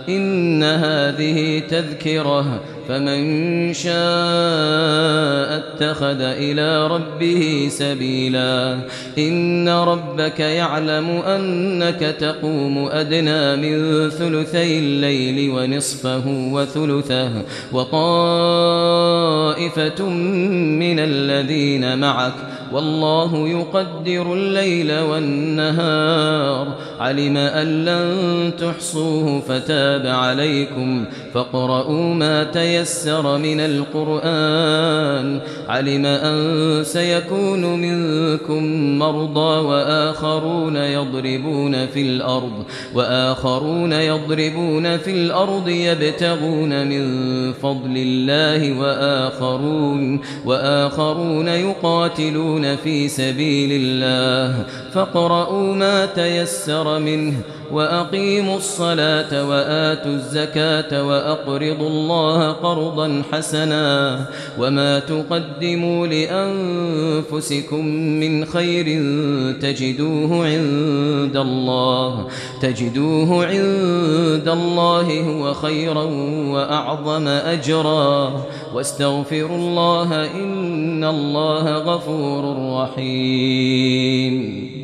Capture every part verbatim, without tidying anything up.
إن هذه تذكرة فمن شاء اتخذ إلى ربه سبيلا إن ربك يعلم أنك تقوم أدنى من ثلثي الليل ونصفه وثلثه وطائفة من الذين معك والله يقدر الليل والنهار علم أن لن تحصوه فتاب عليكم فاقرؤوا ما تيسر من القرآن علم أن سيكون منكم مرضى وآخرون يضربون في الأرض وآخرون يضربون في الأرض يبتغون من فضل الله وآخرون وآخرون يقاتلون في سبيل الله فاقرؤوا ما تيسر منه وأقيموا الصلاة وآتوا الزكاة وأقرضوا الله قرضا حسنا وما تقدموا لأنفسكم من خير تجدوه عند الله تجدوه عند الله هو خيرا وأعظم أجرا واستغفروا الله إن الله غفور رحيم.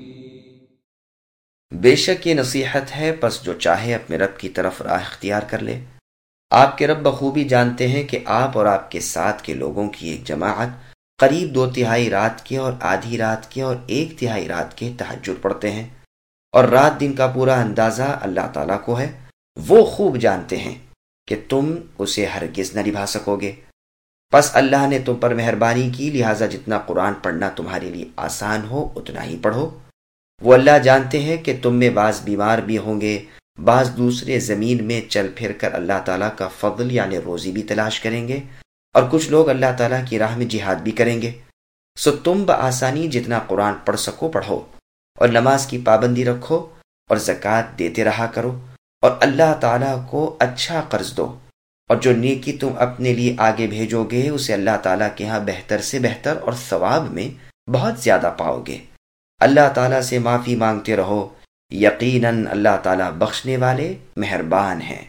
بے شک یہ نصیحت ہے، پس جو چاہے اپنے رب کی طرف راہ اختیار کر لے. آپ کے رب بخوبی جانتے ہیں کہ آپ اور آپ کے ساتھ کے لوگوں کی ایک جماعت قریب دو تہائی رات کے اور آدھی رات کے اور ایک تہائی رات کے تہجد پڑھتے ہیں، اور رات دن کا پورا اندازہ اللہ تعالیٰ کو ہے. وہ خوب جانتے ہیں کہ تم اسے ہرگز نہ نبھا سکو گے. پس اللہ نے تم پر مہربانی کی، لہٰذا جتنا قرآن پڑھنا تمہارے لیے آسان ہو اتنا ہی پڑھو. وہ اللہ جانتے ہیں کہ تم میں بعض بیمار بھی ہوں گے، بعض دوسرے زمین میں چل پھر کر اللہ تعالیٰ کا فضل یعنی روزی بھی تلاش کریں گے، اور کچھ لوگ اللہ تعالیٰ کی راہ میں جہاد بھی کریں گے. سو تم بآسانی جتنا قرآن پڑھ سکو پڑھو، اور نماز کی پابندی رکھو، اور زکوٰۃ دیتے رہا کرو، اور اللہ تعالیٰ کو اچھا قرض دو، اور جو نیکی تم اپنے لیے آگے بھیجو گے اسے اللہ تعالیٰ کے ہاں بہتر سے بہتر اور ثواب میں بہت زیادہ پاؤ گے. اللہ تعالیٰ سے معافی مانگتے رہو، یقیناً اللہ تعالیٰ بخشنے والے مہربان ہیں.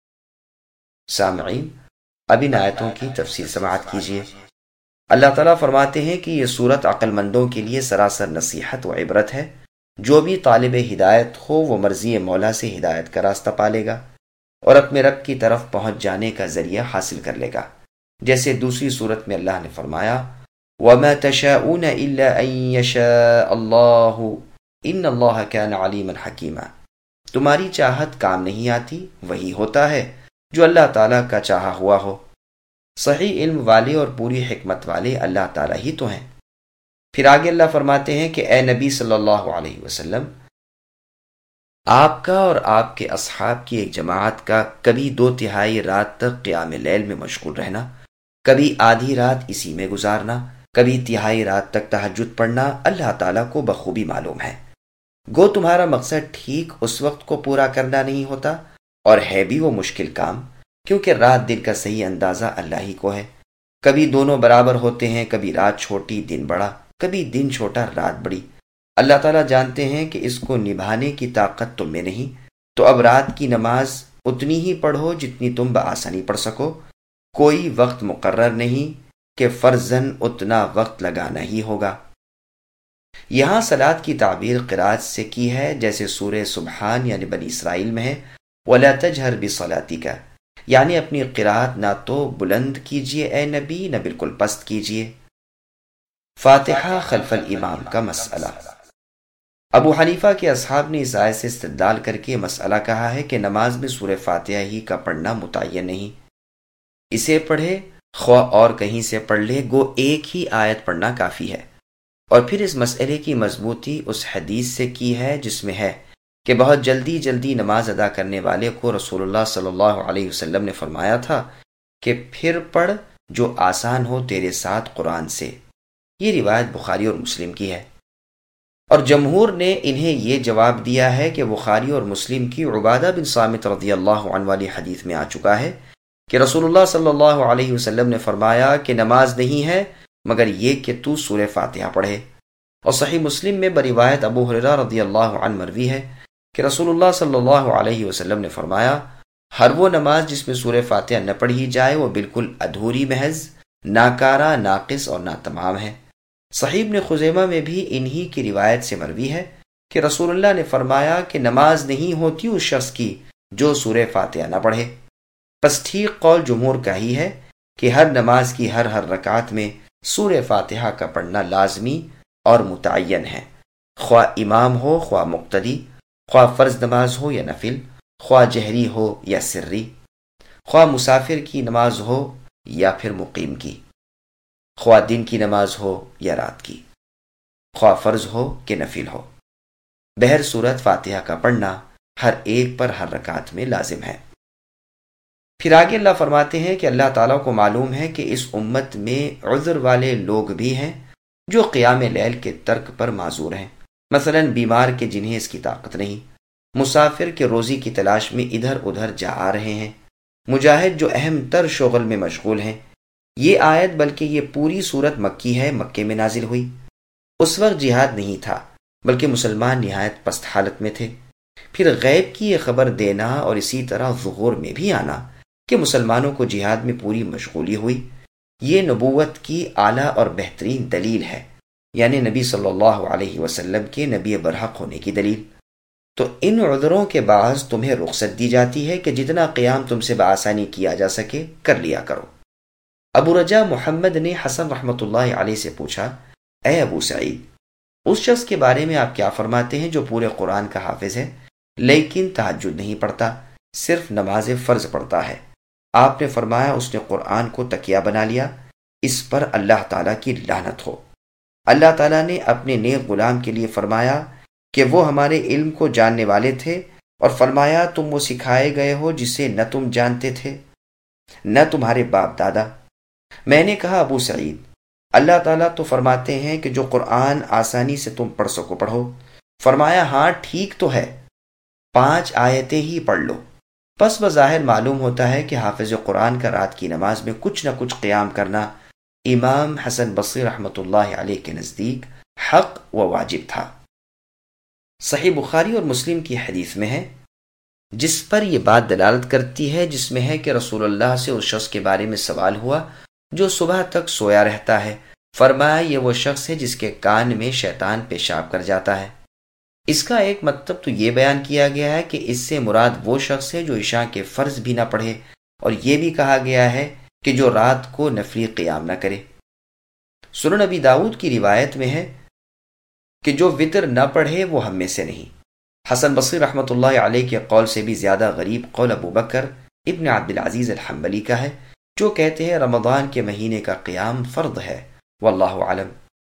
سامعین، اب ان آیتوں کی تفصیل سماعت کیجیے. اللہ تعالیٰ فرماتے ہیں کہ یہ سورت عقل مندوں کے لیے سراسر نصیحت و عبرت ہے. جو بھی طالب ہدایت ہو وہ مرضی مولا سے ہدایت کا راستہ پالے گا اور اپنے رب کی طرف پہنچ جانے کا ذریعہ حاصل کر لے گا. جیسے دوسری سورت میں اللہ نے فرمایا وَمَا تَشَاءُونَ إِلَّا أَن يَشَاءَ اللَّهُ إِنَّ اللَّهَ كَانَ عَلِيمًا حَكِيمًا. تمہاری چاہت کام نہیں آتی، وہی ہوتا ہے جو اللہ تعالیٰ کا چاہا ہوا ہو. صحیح علم والے اور پوری حکمت والے اللہ تعالیٰ ہی تو ہیں. پھر آگے اللہ فرماتے ہیں کہ اے نبی صلی اللہ علیہ وسلم، آپ کا اور آپ کے اصحاب کی ایک جماعت کا کبھی دو تہائی رات تک قیام لیل میں مشغول رہنا، کبھی آدھی رات اسی میں گزارنا، کبھی تہائی رات تک تہجد پڑھنا اللہ تعالیٰ کو بخوبی معلوم ہے. گو تمہارا مقصد ٹھیک اس وقت کو پورا کرنا نہیں ہوتا، اور ہے بھی وہ مشکل کام، کیونکہ رات دن کا صحیح اندازہ اللہ ہی کو ہے. کبھی دونوں برابر ہوتے ہیں، کبھی رات چھوٹی دن بڑا، کبھی دن چھوٹا رات بڑی. اللہ تعالیٰ جانتے ہیں کہ اس کو نبھانے کی طاقت تم میں نہیں، تو اب رات کی نماز اتنی ہی پڑھو جتنی تم بآسانی پڑھ سکو. کوئی وقت مقرر نہیں کہ فرضاً اتنا وقت لگانا ہی ہوگا. یہاں صلاۃ کی تعبیر قرات سے کی ہے، جیسے سورہ سبحان یعنی بنی اسرائیل میں ہے وَلَا تَجْهَرْ بِصَلَاتِكَ، یعنی اپنی قرات نہ تو بلند کیجیے اے نبی، نہ بالکل پست کیجیے. فاتحہ خلف الامام کا مسئلہ. ابو حنیفہ کے اصحاب نے اس آیت سے استدلال کر کے مسئلہ کہا ہے کہ نماز میں سورہ فاتحہ ہی کا پڑھنا متعین نہیں، اسے پڑھے خواہ اور کہیں سے پڑھ لے، گو ایک ہی آیت پڑھنا کافی ہے. اور پھر اس مسئلے کی مضبوطی اس حدیث سے کی ہے جس میں ہے کہ بہت جلدی جلدی نماز ادا کرنے والے کو رسول اللہ صلی اللہ علیہ وسلم نے فرمایا تھا کہ پھر پڑھ جو آسان ہو تیرے ساتھ قرآن سے. یہ روایت بخاری اور مسلم کی ہے، اور جمہور نے انہیں یہ جواب دیا ہے کہ بخاری اور مسلم کی عبادہ بن صامت رضی اللہ عنہ والی حدیث میں آ چکا ہے کہ رسول اللہ صلی اللہ علیہ وسلم نے فرمایا کہ نماز نہیں ہے مگر یہ کہ تو سورہ فاتحہ پڑھے. اور صحیح مسلم میں بروایت ابو ہریرہ رضی اللہ عنہ مروی ہے کہ رسول اللہ صلی اللہ علیہ وسلم نے فرمایا ہر وہ نماز جس میں سورہ فاتحہ نہ پڑھی جائے وہ بالکل ادھوری، محض ناکارہ، ناقص اور ناتمام ہے۔ صحیح ابن خزیمہ میں بھی انہی کی روایت سے مروی ہے کہ رسول اللہ نے فرمایا کہ نماز نہیں ہوتی اس شخص کی جو سورہ فاتحہ نہ پڑھے۔ پس ٹھیک قول جمہور کا ہی ہے کہ ہر نماز کی ہر ہر رکعت میں سورہ فاتحہ کا پڑھنا لازمی اور متعین ہے، خواہ امام ہو خواہ مقتدی، خواہ فرض نماز ہو یا نفل، خواہ جہری ہو یا سری، خواہ مسافر کی نماز ہو یا پھر مقیم کی، خواہ دن کی نماز ہو یا رات کی، خواہ فرض ہو کہ نفل ہو، بہر صورت فاتحہ کا پڑھنا ہر ایک پر ہر رکعت میں لازم ہے۔ پھر آگے اللہ فرماتے ہیں کہ اللہ تعالیٰ کو معلوم ہے کہ اس امت میں عذر والے لوگ بھی ہیں جو قیام لیل کے ترک پر معذور ہیں، مثلا بیمار کے جنہیں اس کی طاقت نہیں، مسافر کے روزی کی تلاش میں ادھر ادھر جا آ رہے ہیں، مجاہد جو اہم تر شغل میں مشغول ہیں۔ یہ آیت بلکہ یہ پوری صورت مکی ہے، مکے میں نازل ہوئی۔ اس وقت جہاد نہیں تھا بلکہ مسلمان نہایت پست حالت میں تھے۔ پھر غیب کی یہ خبر دینا اور اسی طرح ظہور میں بھی آنا کہ مسلمانوں کو جہاد میں پوری مشغولی ہوئی، یہ نبوت کی اعلیٰ اور بہترین دلیل ہے، یعنی نبی صلی اللہ علیہ وسلم کے نبی برحق ہونے کی دلیل۔ تو ان عذروں کے باعث تمہیں رخصت دی جاتی ہے کہ جتنا قیام تم سے بآسانی کیا جا سکے کر لیا کرو۔ ابو رجا محمد نے حسن رحمۃ اللہ علیہ سے پوچھا، اے ابو سعید، اس شخص کے بارے میں آپ کیا فرماتے ہیں جو پورے قرآن کا حافظ ہے لیکن تہجد نہیں پڑھتا، صرف نماز فرض پڑھتا ہے؟ آپ نے فرمایا اس نے قرآن کو تکیہ بنا لیا، اس پر اللہ تعالیٰ کی لعنت ہو۔ اللہ تعالیٰ نے اپنے نیک غلام کے لیے فرمایا کہ وہ ہمارے علم کو جاننے والے تھے، اور فرمایا تم وہ سکھائے گئے ہو جسے نہ تم جانتے تھے نہ تمہارے باپ دادا۔ میں نے کہا ابو سعید، اللہ تعالیٰ تو فرماتے ہیں کہ جو قرآن آسانی سے تم پڑھ سکو پڑھو۔ فرمایا ہاں ٹھیک تو ہے، پانچ آیتیں ہی پڑھ لو۔ پس بظاہر معلوم ہوتا ہے کہ حافظ قرآن کا رات کی نماز میں کچھ نہ کچھ قیام کرنا امام حسن بصری رحمۃ اللہ علیہ کے نزدیک حق و واجب تھا۔ صحیح بخاری اور مسلم کی حدیث میں ہے، جس پر یہ بات دلالت کرتی ہے، جس میں ہے کہ رسول اللہ سے اس شخص کے بارے میں سوال ہوا جو صبح تک سویا رہتا ہے۔ فرمایا یہ وہ شخص ہے جس کے کان میں شیطان پیشاب کر جاتا ہے۔ اس کا ایک مطلب تو یہ بیان کیا گیا ہے کہ اس سے مراد وہ شخص ہے جو عشاء کے فرض بھی نہ پڑھے، اور یہ بھی کہا گیا ہے کہ جو رات کو نفلی قیام نہ کرے۔ سنن ابی داؤد کی روایت میں ہے کہ جو وطر نہ پڑھے وہ ہم میں سے نہیں۔ حسن بصری رحمۃ اللہ علیہ کے قول سے بھی زیادہ غریب قول ابو بکر ابن عبد العزیز الحنبلی کا ہے، جو کہتے ہیں رمضان کے مہینے کا قیام فرض ہے، واللہ اعلم۔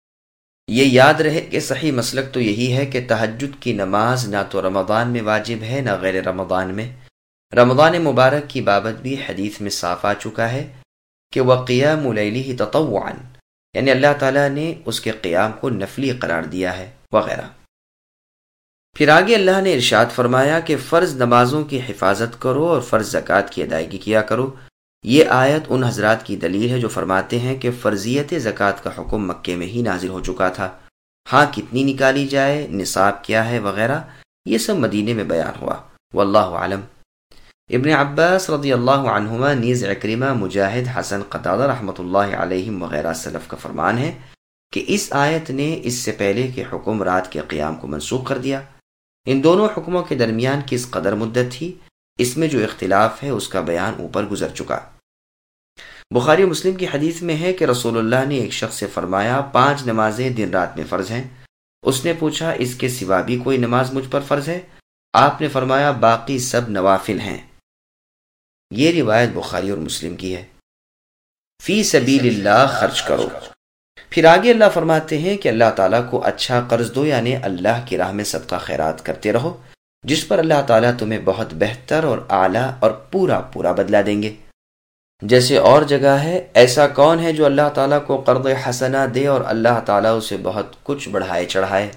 یہ یاد رہے کہ صحیح مسلک تو یہی ہے کہ تہجد کی نماز نہ تو رمضان میں واجب ہے نہ غیر رمضان میں۔ رمضان مبارک کی بابت بھی حدیث میں صاف آ چکا ہے کہ وَقِيَامُ لَيْلِهِ تَطَوُّعًا، یعنی اللہ تعالیٰ نے اس کے قیام کو نفلی قرار دیا ہے وغیرہ۔ پھر آگے اللہ نے ارشاد فرمایا کہ فرض نمازوں کی حفاظت کرو اور فرض زکوٰۃ کی ادائیگی کیا کرو۔ یہ آیت ان حضرات کی دلیل ہے جو فرماتے ہیں کہ فرضیت زکوٰۃ کا حکم مکے میں ہی نازل ہو چکا تھا، ہاں کتنی نکالی جائے، نصاب کیا ہے وغیرہ یہ سب مدینے میں بیان ہوا، واللہ عالم۔ ابن عباس رضی اللہ عنہما نیز عکرمہ، مجاہد، حسن، قتادہ رحمۃ اللہ علیہم وغیرہ سلف کا فرمان ہے کہ اس آیت نے اس سے پہلے کے حکم رات کے قیام کو منسوخ کر دیا۔ ان دونوں حکموں کے درمیان کس قدر مدت تھی، اس میں جو اختلاف ہے اس کا بیان اوپر گزر چکا۔ بخاری و مسلم کی حدیث میں ہے کہ رسول اللہ نے ایک شخص سے فرمایا پانچ نمازیں دن رات میں فرض ہیں۔ اس نے پوچھا اس کے سوا بھی کوئی نماز مجھ پر فرض ہے؟ آپ نے فرمایا باقی سب نوافل ہیں۔ یہ روایت بخاری اور مسلم کی ہے۔ فی سبیل اللہ خرچ کرو۔ پھر آگے اللہ فرماتے ہیں کہ اللہ تعالیٰ کو اچھا قرض دو، یعنی اللہ کی راہ میں صدقہ خیرات کرتے رہو، جس پر اللہ تعالیٰ تمہیں بہت بہتر اور اعلیٰ اور پورا پورا بدلہ دیں گے۔ جیسے اور جگہ ہے، ایسا کون ہے جو اللہ تعالیٰ کو قرض حسنہ دے اور اللہ تعالیٰ اسے بہت کچھ بڑھائے چڑھائے۔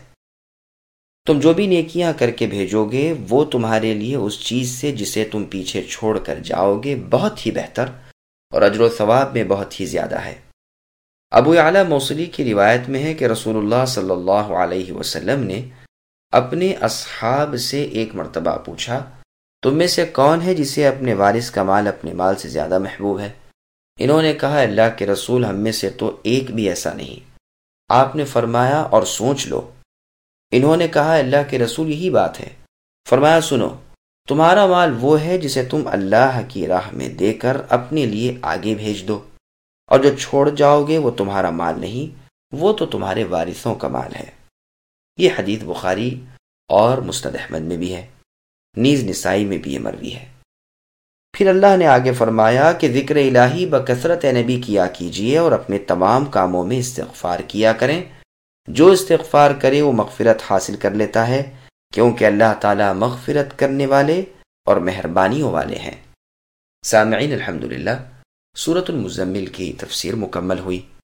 تم جو بھی نیکیاں کر کے بھیجو گے وہ تمہارے لیے اس چیز سے جسے تم پیچھے چھوڑ کر جاؤ گے بہت ہی بہتر اور اجر و ثواب میں بہت ہی زیادہ ہے۔ ابو اعلیٰ موصلی کی روایت میں ہے کہ رسول اللہ صلی اللہ علیہ وسلم نے اپنے اصحاب سے ایک مرتبہ پوچھا تم میں سے کون ہے جسے اپنے وارث کا مال اپنے مال سے زیادہ محبوب ہے؟ انہوں نے کہا اللہ کے رسول ہم میں سے تو ایک بھی ایسا نہیں۔ آپ نے فرمایا اور سوچ لو۔ انہوں نے کہا اللہ کے رسول یہی بات ہے۔ فرمایا سنو، تمہارا مال وہ ہے جسے تم اللہ کی راہ میں دے کر اپنے لیے آگے بھیج دو، اور جو چھوڑ جاؤ گے وہ تمہارا مال نہیں، وہ تو تمہارے وارثوں کا مال ہے۔ یہ حدیث بخاری اور مسند احمد میں بھی ہے، نیز نسائی میں بھی یہ مروی ہے۔ پھر اللہ نے آگے فرمایا کہ ذکر الہی بکثرت نبی کیا کیجیے اور اپنے تمام کاموں میں استغفار کیا کریں۔ جو استغفار کرے وہ مغفرت حاصل کر لیتا ہے، کیونکہ اللہ تعالیٰ مغفرت کرنے والے اور مہربانیوں والے ہیں۔ سامعین، الحمدللہ سورۃ المزمل کی تفسیر مکمل ہوئی۔